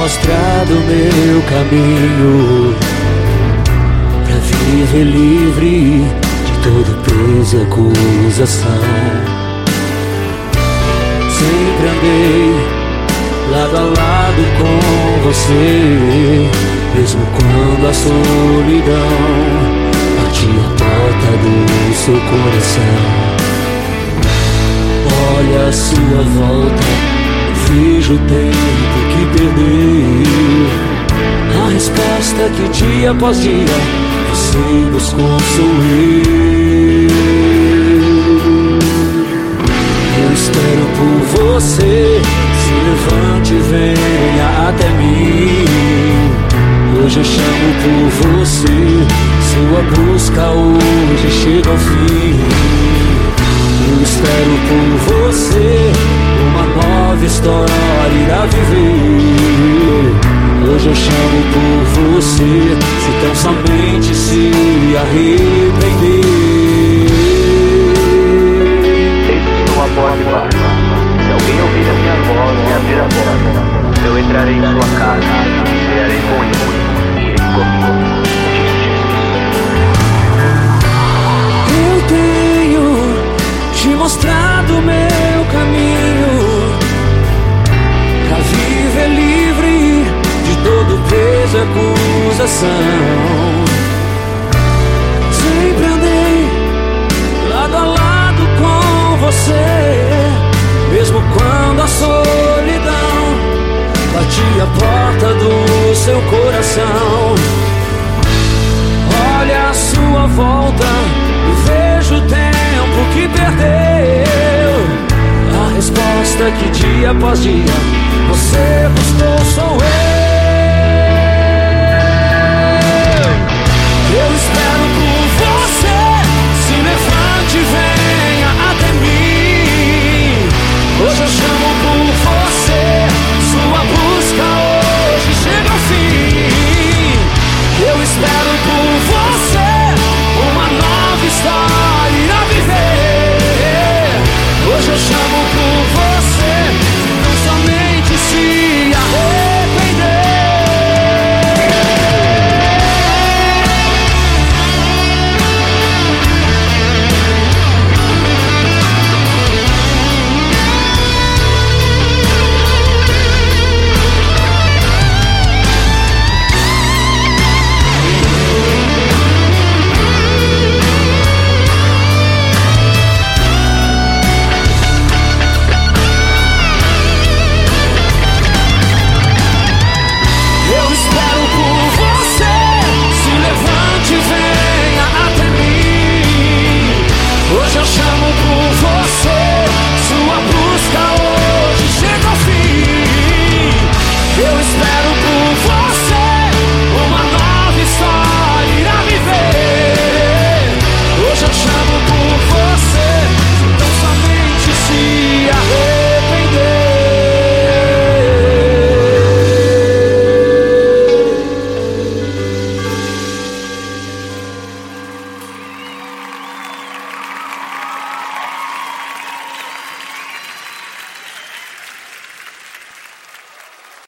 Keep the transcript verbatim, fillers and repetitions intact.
mostrado meu caminho pra viver livre de todo peso e acusação. Sempre andei lado a lado com você, mesmo quando a solidão batia a porta do seu coração. Olha a sua volta, vejo o tempo que perdeu. A resposta que dia após dia você buscou sou eu. Eu espero por você, se levante e venha até mim. Hoje eu chamo por você, sua busca hoje chega ao fim. Eu espero por você, uma nova história irá viver. Hoje eu chamo por você, se tão somente se arrepender. Estou à porta e bato. Se alguém ouvir a minha voz e abrir a porta, eu entrarei em sua casa, cearei com ele, e ele comigo. Eu tenho te mostrado meu caminho pra viver livre de todo peso e acusação. Sempre andei lado a lado com você, mesmo quando a solidão batia a porta do seu coração. Olha a sua volta e vejo o tempo que perdeu. A resposta que dia após dia você buscou sou eu. Eu espero por você, se levante e venha até mim. Hoje eu chamo por você, sua busca hoje chega ao fim. Eu espero por você, uma nova história irá viver. Hoje eu chamo